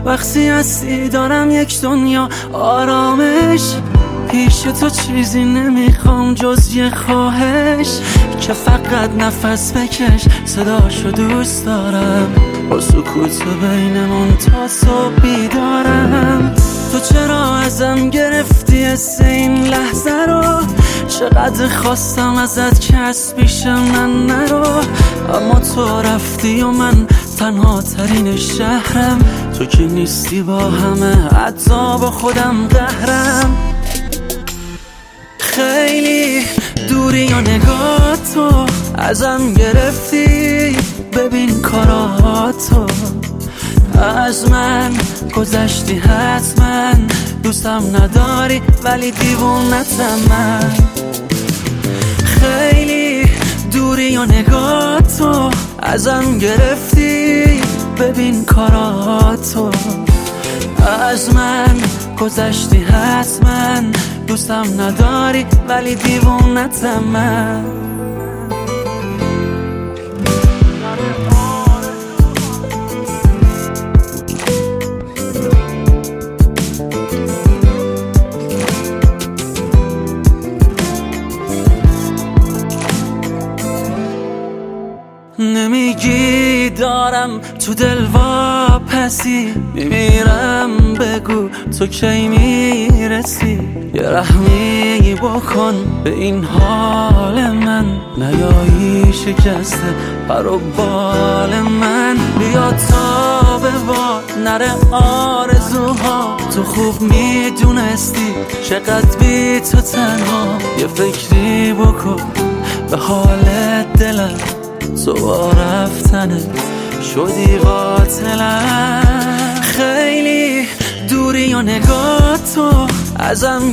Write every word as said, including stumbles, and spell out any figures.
وقتی هستی دارم یک دنیا آرامش. پیش تو چیزی نمیخوام جز یه خواهش که فقط نفس بکش، صداشو دوست دارم. با سکوت بینمون تا صبح بیدارم. تو چرا ازم گرفتی حس این لحظه رو؟ چقدر خواستم ازت که از پیش من نرو، اما تو رفتی و من تنها ترین شهرم. تو که نیستی با همه حتی با خودم قهرم. خیلی دوری و نگاه تو ازم گرفتی، ببین کاراتو از من گذشتی حتما. دوستم نداری ولی دیوونتم من. خیلی دوری و نگاه تو ازم گرفتی، ببین کاراتو از من گذشتی حتما. دوستم نداری ولی دیوونتم من. نمیگی دارم تو دل واپسی، میمیرم بگو تو کی میرسی. یه رحمی بکن به این حال من، نیایی شکسته پر و بال من. بیا تا به با نره آرزوها، تو خوب میدونستی چقدر بی تو تنها. یه فکری بکن به حال دلم، تو با رفتنت شدی قاتلم. خیلی دوری و نگاه تو ازم